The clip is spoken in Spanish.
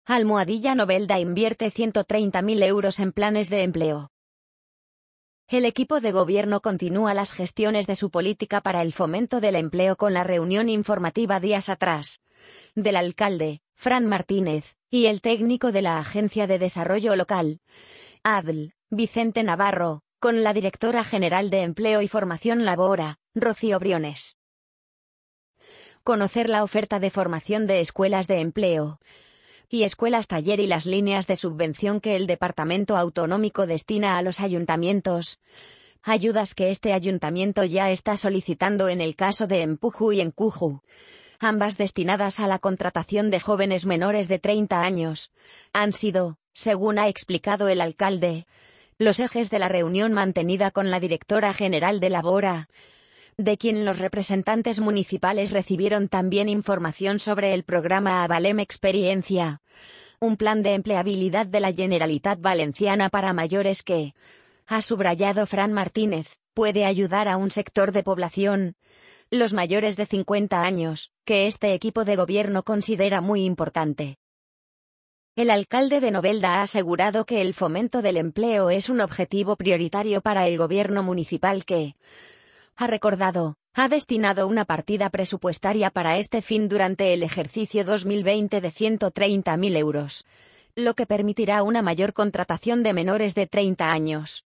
Almohadilla Novelda invierte 130.000 euros en planes de empleo. El equipo de gobierno continúa las gestiones de su política para el fomento del empleo con la reunión informativa días atrás del alcalde, Fran Martínez, y el técnico de la Agencia de Desarrollo Local, ADL, Vicente Navarro, con la directora general de Empleo y Formación Labora, Rocío Briones. Conocer la oferta de formación de escuelas de empleo y escuelas taller y las líneas de subvención que el Departamento Autonómico destina a los ayuntamientos. Ayudas que este ayuntamiento ya está solicitando en el caso de Empuju y Encuju, ambas destinadas a la contratación de jóvenes menores de 30 años, han sido, según ha explicado el alcalde, los ejes de la reunión mantenida con la directora general de Labora, de quien los representantes municipales recibieron también información sobre el programa Avalem Experiencia, un plan de empleabilidad de la Generalitat Valenciana para mayores que, ha subrayado Fran Martínez, puede ayudar a un sector de población, los mayores de 50 años, que este equipo de gobierno considera muy importante. El alcalde de Novelda ha asegurado que el fomento del empleo es un objetivo prioritario para el gobierno municipal que, ha recordado, ha destinado una partida presupuestaria para este fin durante el ejercicio 2020 de 130.000 euros, lo que permitirá una mayor contratación de menores de 30 años.